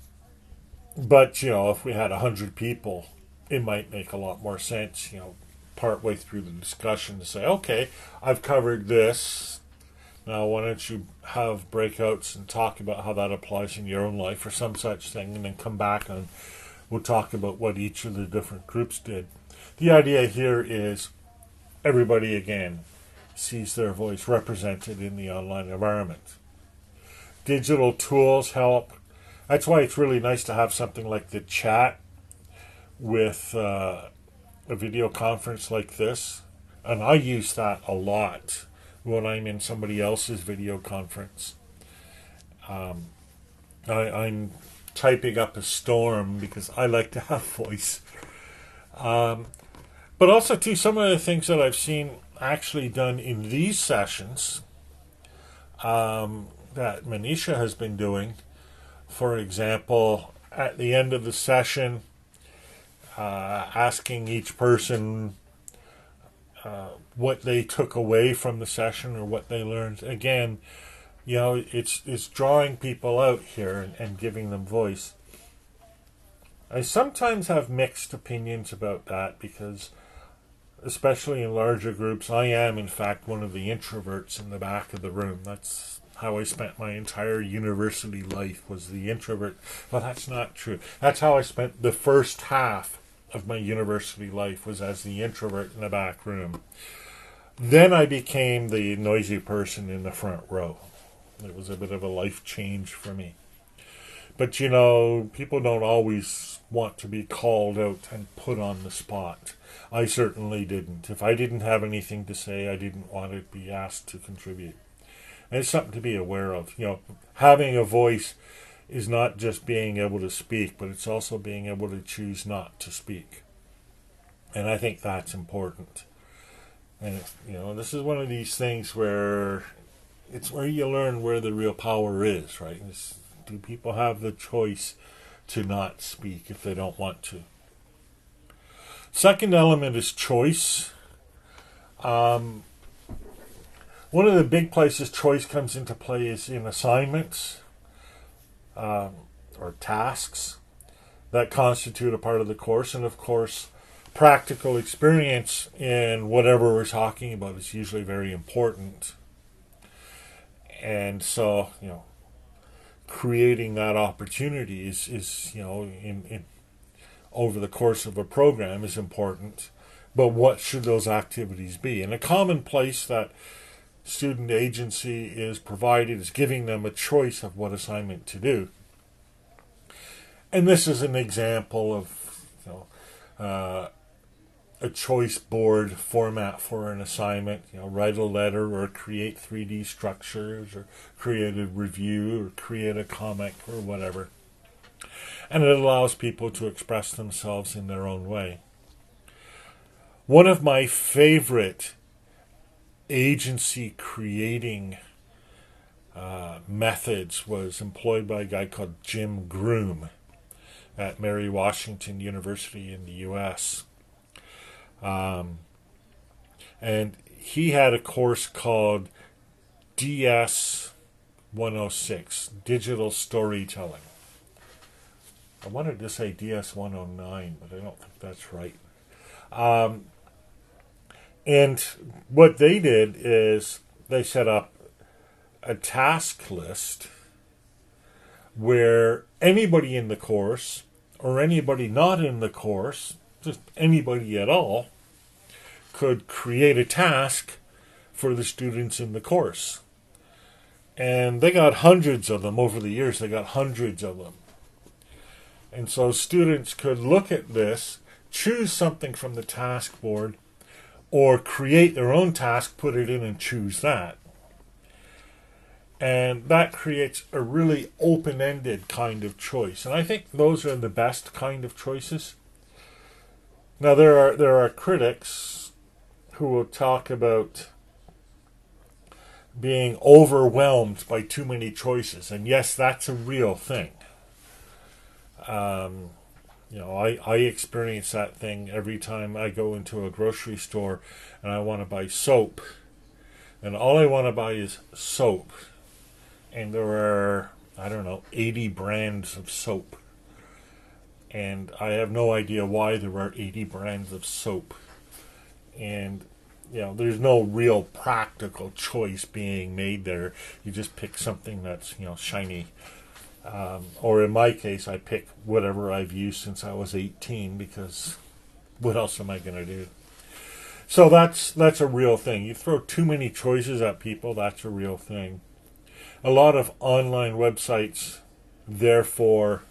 but, you know, if we had a hundred people, it might make a lot more sense, you know, partway through the discussion to say, okay, I've covered this. Now, why don't you have breakouts and talk about how that applies in your own life or some such thing, and then come back and we'll talk about what each of the different groups did. The idea here is everybody, again, sees their voice represented in the online environment. Digital tools help. That's why it's really nice to have something like the chat with uh, a video conference like this. And I use that a lot when I'm in somebody else's video conference. Um, I, I'm typing up a storm because I like to have voice. Um, but also, too, some of the things that I've seen actually done in these sessions um, that Manisha has been doing. For example, at the end of the session, uh, asking each person uh, what they took away from the session or what they learned. Again, you know, it's it's drawing people out here and, and giving them voice. I sometimes have mixed opinions about that because, especially in larger groups, I am, in fact, one of the introverts in the back of the room. That's how I spent my entire university life, was the introvert. Well, that's not true. That's how I spent the first half of my university life, was as the introvert in the back room. Then I became the noisy person in the front row. It was a bit of a life change for me. But, you know, people don't always want to be called out and put on the spot. I certainly didn't. If I didn't have anything to say, I didn't want to be asked to contribute. And it's something to be aware of. You know, having a voice is not just being able to speak, but it's also being able to choose not to speak. And I think that's important. And, you know, this is one of these things where it's where you learn where the real power is, right? It's, do people have the choice to not speak if they don't want to? Second element is choice. Um, one of the big places choice comes into play is in assignments um, or tasks that constitute a part of the course. And of course, practical experience in whatever we're talking about is usually very important. And so, you know, creating that opportunity is, is you know, in, in over the course of a program is important. But what should those activities be? And a common place that student agency is provided is giving them a choice of what assignment to do. And this is an example of, you know, uh, a choice board format for an assignment. You know, write a letter or create three D structures or create a review or create a comic or whatever. And it allows people to express themselves in their own way. One of my favorite agency creating uh, methods was employed by a guy called Jim Groom at Mary Washington University in the U S Um, and he had a course called D S one oh six, Digital Storytelling. I wanted to say D S one oh nine, but I don't think that's right. Um, and what they did is they set up a task list where anybody in the course or anybody not in the course, just anybody at all, could create a task for the students in the course. And they got hundreds of them over the years. They got hundreds of them. And so students could look at this, choose something from the task board, or create their own task, put it in and choose that. And that creates a really open-ended kind of choice. And I think those are the best kind of choices. Now, there are there are critics who will talk about being overwhelmed by too many choices. And yes, that's a real thing. Um, you know, I, I experience that thing every time I go into a grocery store and I want to buy soap. And all I want to buy is soap. And there are, I don't know, eighty brands of soap. And I have no idea why there are eighty brands of soap. And, you know, there's no real practical choice being made there. You just pick something that's, you know, shiny. Um, or in my case, I pick whatever I've used since I was eighteen, because what else am I going to do? So that's that's a real thing. You throw too many choices at people, that's a real thing. A lot of online websites, therefore,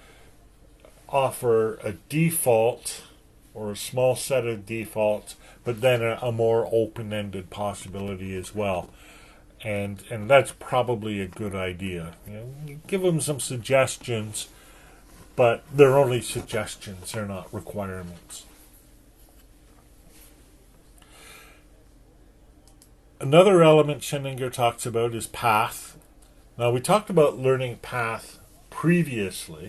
offer a default or a small set of defaults, but then a, a more open-ended possibility as well. And and that's probably a good idea. You know, you give them some suggestions, but they're only suggestions, they're not requirements. Another element Sheninger talks about is path. Now, we talked about learning path previously,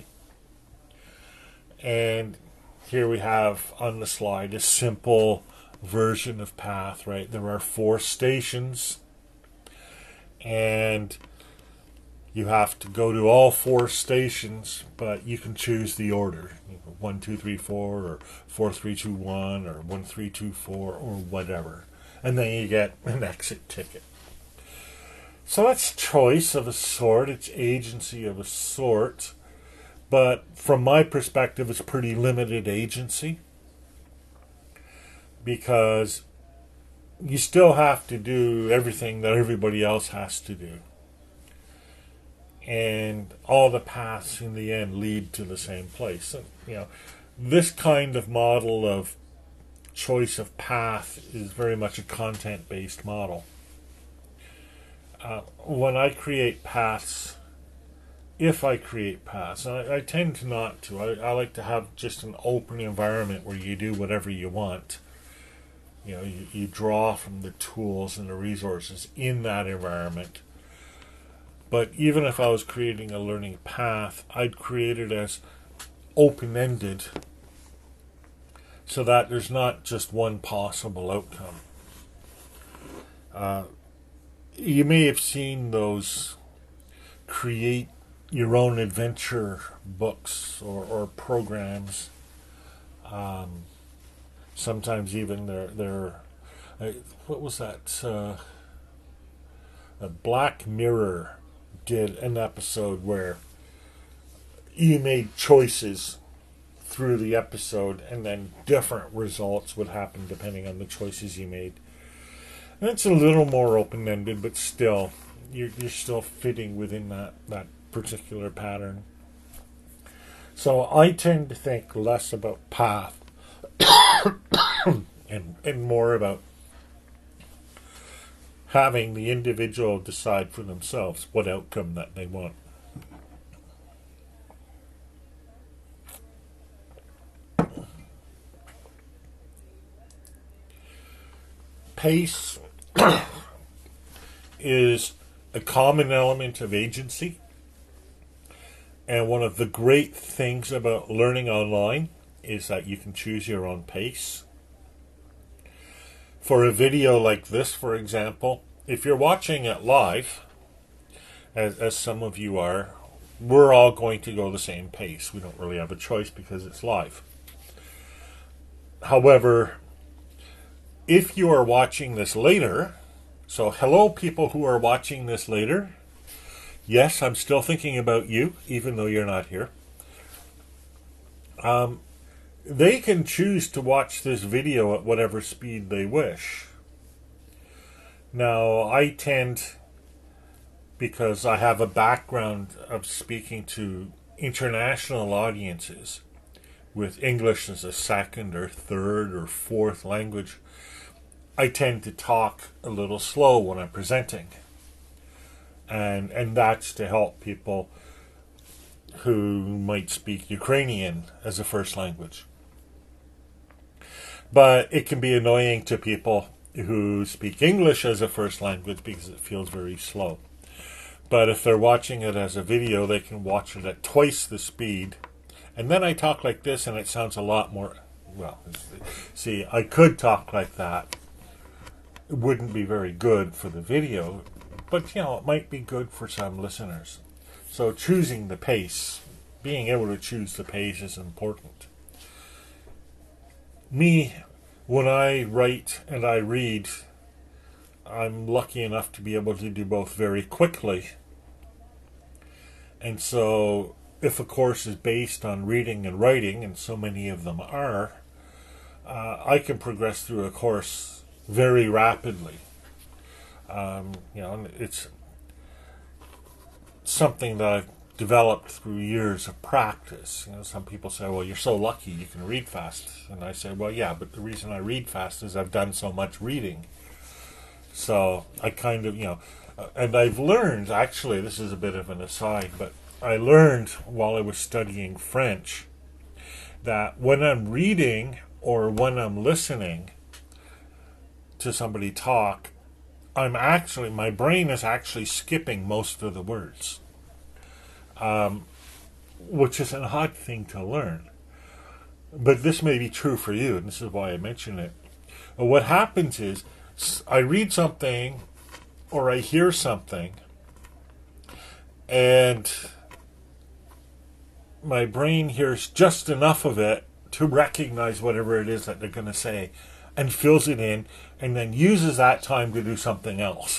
and here we have on the slide a simple version of path, right? There are four stations, and you have to go to all four stations, but you can choose the order. You know, one, two, three, four, or four, three, two, one, or one, three, two, four, or whatever. And then you get an exit ticket. So that's choice of a sort, it's agency of a sort, but from my perspective, it's pretty limited agency, because you still have to do everything that everybody else has to do. And all the paths in the end lead to the same place. And, you know, this kind of model of choice of path is very much a content-based model. Uh, when I create paths, if I create paths, and I, I tend to not to, I, I like to have just an open environment where you do whatever you want. You know, you, you draw from the tools and the resources in that environment. But even if I was creating a learning path, I'd create it as open-ended so that there's not just one possible outcome. Uh, you may have seen those create your own adventure books or, or programs. Um, sometimes even they're, they're uh, what was that? Uh, Uh, Black Mirror did an episode where you made choices through the episode, and then different results would happen depending on the choices you made. And it's a little more open-ended, but still, you're, you're still fitting within that, that particular pattern. So I tend to think less about path and, and more about having the individual decide for themselves what outcome that they want. Pace is a common element of agency, and one of the great things about learning online is that you can choose your own pace. For a video like this, for example, if you're watching it live, as, as some of you are, we're all going to go the same pace. We don't really have a choice because it's live. However, if you are watching this later, so hello people who are watching this later, yes, I'm still thinking about you, even though you're not here. Um, they can choose to watch this video at whatever speed they wish. Now, I tend, because I have a background of speaking to international audiences with English as a second or third or fourth language, I tend to talk a little slow when I'm presenting. And and that's to help people who might speak Ukrainian as a first language. But it can be annoying to people who speak English as a first language because it feels very slow. But if they're watching it as a video, they can watch it at twice the speed. And then I talk like this and it sounds a lot more, well, see, I could talk like that. It wouldn't be very good for the video, but you know, it might be good for some listeners. So choosing the pace, being able to choose the pace is important. Me, when I write and I read, I'm lucky enough to be able to do both very quickly. And so if a course is based on reading and writing, and so many of them are, uh, I can progress through a course very rapidly. Um, you know, it's something that I've developed through years of practice. You know, some people say, well, you're so lucky you can read fast. And I say, well, yeah, but the reason I read fast is I've done so much reading. So I kind of, you know, uh, and I've learned, actually, this is a bit of an aside, but I learned while I was studying French that when I'm reading or when I'm listening to somebody talk, I'm actually, my brain is actually skipping most of the words, um, which is an odd thing to learn. But this may be true for you, and this is why I mention it. What happens is, I read something or I hear something, and my brain hears just enough of it to recognize whatever it is that they're going to say, and fills it in, and then uses that time to do something else.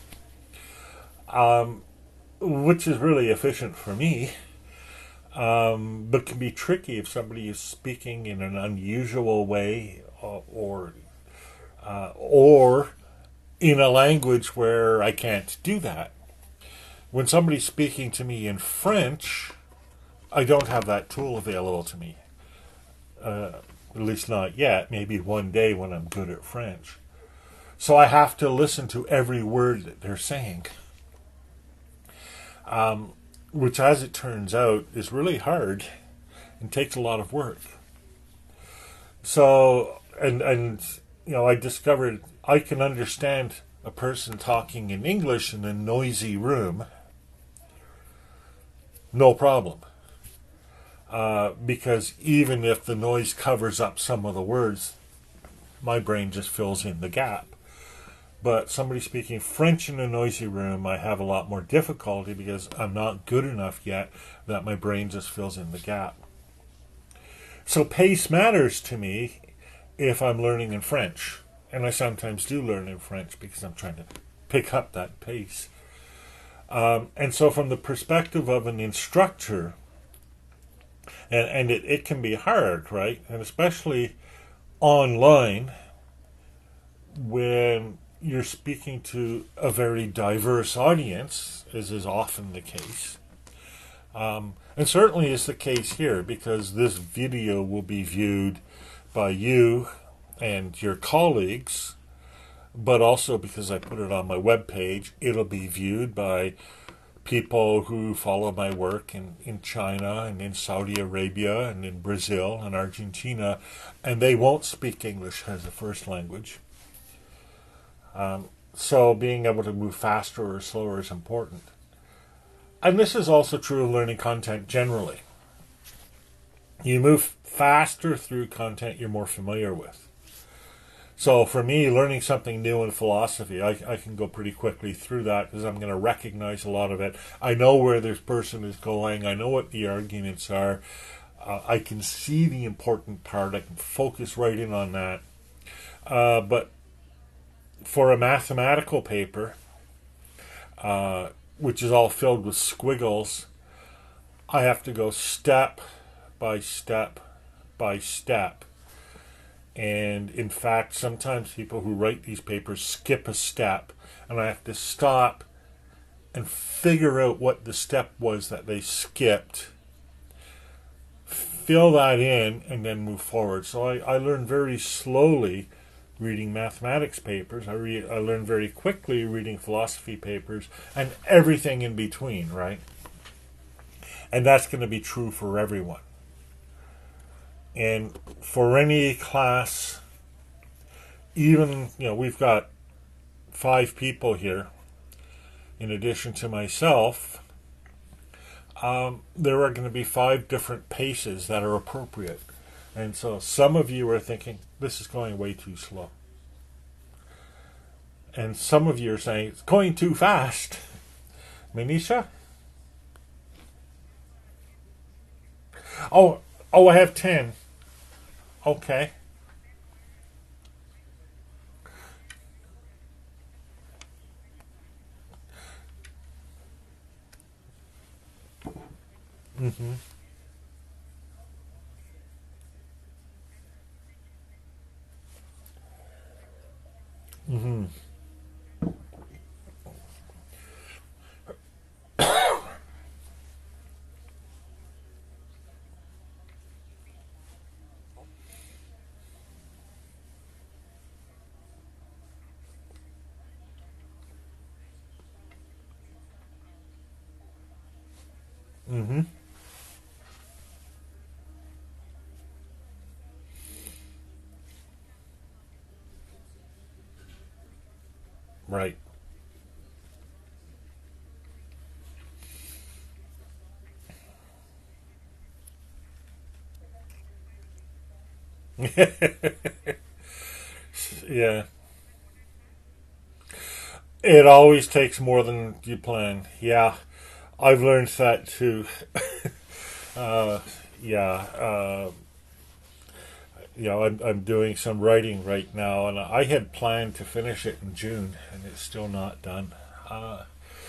Um, which is really efficient for me, um, but can be tricky if somebody is speaking in an unusual way, uh, or uh, or in a language where I can't do that. When somebody's speaking to me in French, I don't have that tool available to me. Uh, At least not yet, maybe one day when I'm good at French. So I have to listen to every word that they're saying. Um, which, as it turns out, is really hard and takes a lot of work. So, and, and you know, I discovered I can understand a person talking in English in a noisy room, no problem. Uh, because even if the noise covers up some of the words, my brain just fills in the gap. But somebody speaking French in a noisy room, I have a lot more difficulty because I'm not good enough yet that my brain just fills in the gap. So pace matters to me if I'm learning in French. And I sometimes do learn in French because I'm trying to pick up that pace. Um, and so from the perspective of an instructor, and, and it, it can be hard, right? And especially online when you're speaking to a very diverse audience, as is often the case. Um, and certainly is the case here, because this video will be viewed by you and your colleagues, but also because I put it on my webpage, it'll be viewed by people who follow my work in, in China and in Saudi Arabia and in Brazil and Argentina, and they won't speak English as a first language. Um, so being able to move faster or slower is important. And this is also true of learning content generally. You move faster through content you're more familiar with. So for me, learning something new in philosophy, I, I can go pretty quickly through that because I'm going to recognize a lot of it. I know where this person is going. I know what the arguments are. Uh, I can see the important part. I can focus right in on that. Uh, but for a mathematical paper, uh, which is all filled with squiggles, I have to go step by step by step. And in fact, sometimes people who write these papers skip a step, and I have to stop and figure out what the step was that they skipped, fill that in, and then move forward. So I, I learn very slowly reading mathematics papers. I, re- I learn very quickly reading philosophy papers, and everything in between, right? And that's going to be true for everyone. And for any class, even, you know, we've got five people here, in addition to myself, um, there are going to be five different paces that are appropriate. And so some of you are thinking, this is going way too slow. And some of you are saying, it's going too fast. Manisha? Oh, oh, I have ten. Okay. Mm-hmm. Mm-hmm. Mm-hmm. Right. Yeah. It always takes more than you plan. Yeah. I've learned that too. uh, yeah. Uh, you know, I'm, I'm doing some writing right now, and I had planned to finish it in June, and it's still not done. Uh,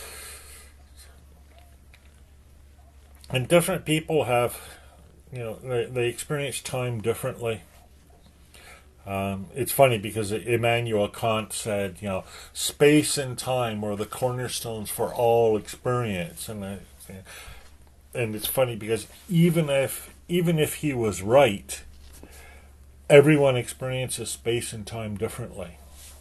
and different people have, you know, they, they experience time differently. Um, it's funny because Immanuel Kant said, you know, space and time are the cornerstones for all experience, and I, and it's funny because even if even if he was right, everyone experiences space and time differently.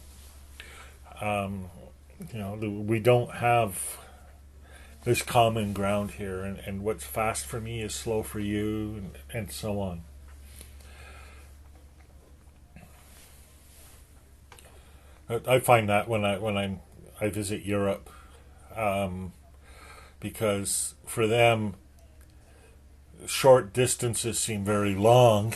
Um, you know, we don't have this common ground here, and, and what's fast for me is slow for you, and, and so on. I find that when I when I I visit Europe, um, because for them, short distances seem very long,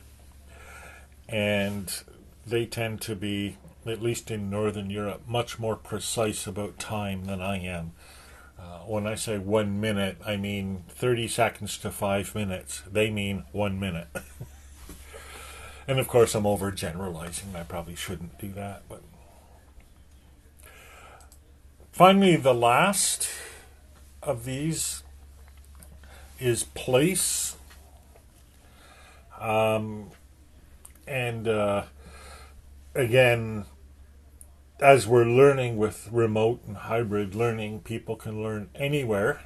and they tend to be, at least in Northern Europe, much more precise about time than I am. Uh, when I say one minute, I mean thirty seconds to five minutes. They mean one minute. And of course, I'm overgeneralizing. I probably shouldn't do that, but Finally, the last of these is place. Um, and uh, again, as we're learning with remote and hybrid learning, people can learn anywhere.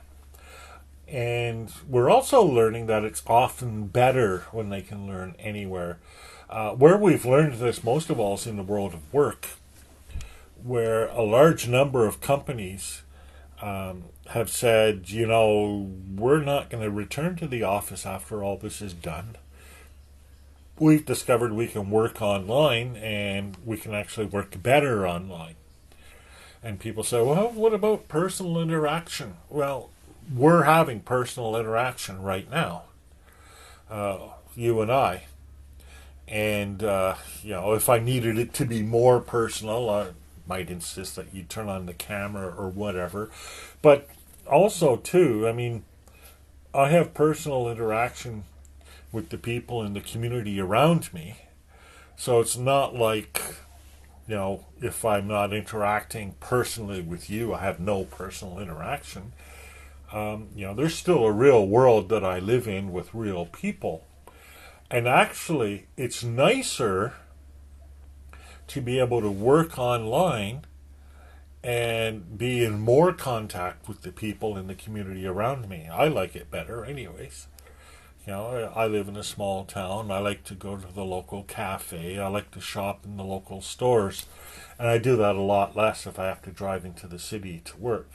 And we're also learning that it's often better when they can learn anywhere. Uh, where we've learned this most of all is in the world of work, where a large number of companies um, have said, you know, we're not going to return to the office after all this is done. We've discovered we can work online and we can actually work better online. And people say, well, what about personal interaction? Well, we're having personal interaction right now, uh, you and I. And, uh, you know, if I needed it to be more personal, I might insist that you turn on the camera or whatever. But also, too, I mean, I have personal interaction with the people in the community around me. So it's not like, you know, if I'm not interacting personally with you, I have no personal interaction. Um, you know, there's still a real world that I live in with real people. And actually, it's nicer to be able to work online and be in more contact with the people in the community around me. I like it better anyways. You know, I live in a small town. I like to go to the local cafe. I like to shop in the local stores. And I do that a lot less if I have to drive into the city to work.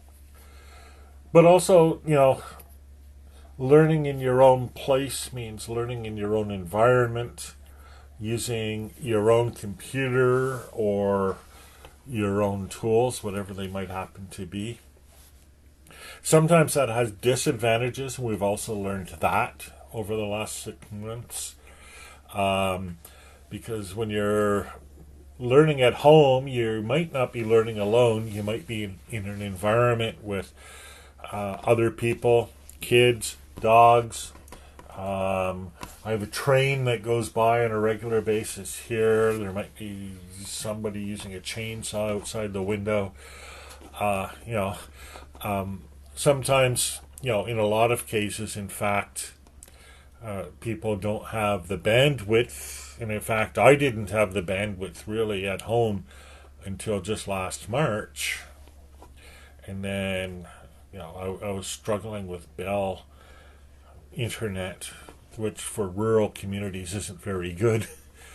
But also, you know, learning in your own place means learning in your own environment, using your own computer or your own tools, whatever they might happen to be. Sometimes that has disadvantages, and we've also learned that over the last six months. Um, because when you're learning at home, you might not be learning alone. You might be in, in an environment with uh, other people, kids, dogs. Um, I have a train that goes by on a regular basis here. There might be somebody using a chainsaw outside the window. Uh, you know, um, sometimes, you know, in a lot of cases, in fact, uh, people don't have the bandwidth. And in fact, I didn't have the bandwidth really at home until just last March. And then, you know, I, I was struggling with Bell Internet, which for rural communities isn't very good.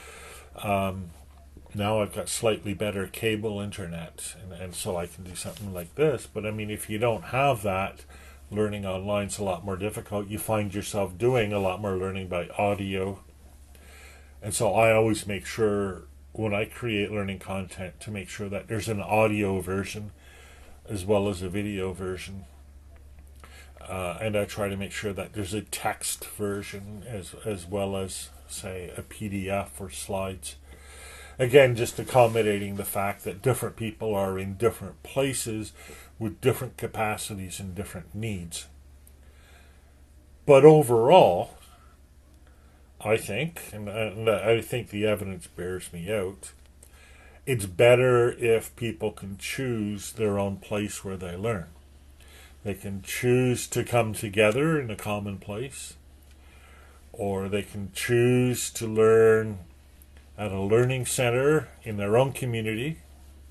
Um, now I've got slightly better cable internet, and, and so I can do something like this. But I mean, if you don't have that, learning online is a lot more difficult. You find yourself doing a lot more learning by audio. And so I always make sure when I create learning content to make sure that there's an audio version as well as a video version. Uh, and I try to make sure that there's a text version as as well as, say, a P D F or slides. Again, just accommodating the fact that different people are in different places with different capacities and different needs. But overall, I think, and, and I think the evidence bears me out, it's better if people can choose their own place where they learn. They can choose to come together in a common place, or they can choose to learn at a learning center in their own community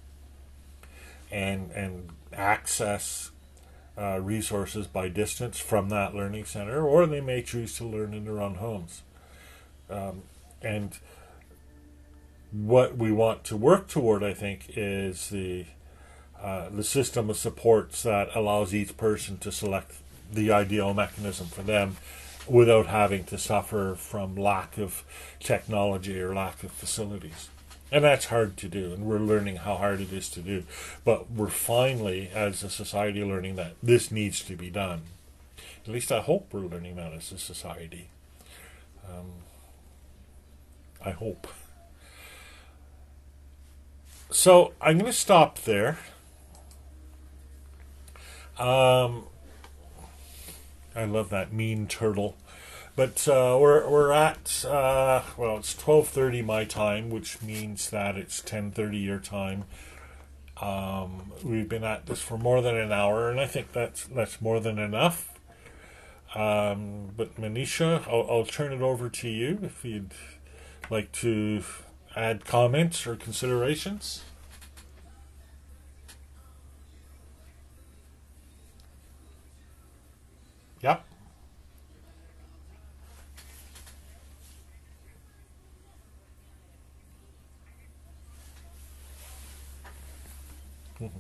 and and access uh, resources by distance from that learning center, or they may choose to learn in their own homes. Um, and what we want to work toward, I think, is the Uh, the system of supports that allows each person to select the ideal mechanism for them without having to suffer from lack of technology or lack of facilities. And that's hard to do, and we're learning how hard it is to do. But we're finally, as a society, learning that this needs to be done. At least I hope we're learning that as a society. Um, I hope. So I'm going to stop there. Um, I love that mean turtle, but uh, we're we're at uh, well, it's twelve thirty my time, which means that it's ten thirty your time, Um, we've been at this for more than an hour, and I think that's that's more than enough. Um, but Manisha, I'll, I'll turn it over to you if you'd like to add comments or considerations. Yep. Mhm.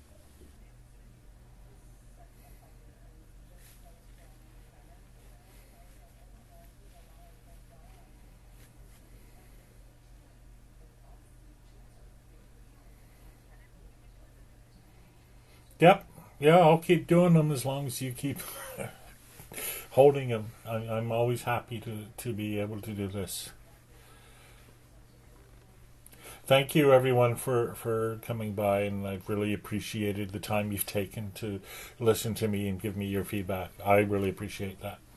Yep. Yeah, I'll keep doing them as long as you keep holding them. I, I'm always happy to, to be able to do this. Thank you, everyone, for, for coming by, and I've really appreciated the time you've taken to listen to me and give me your feedback. I really appreciate that.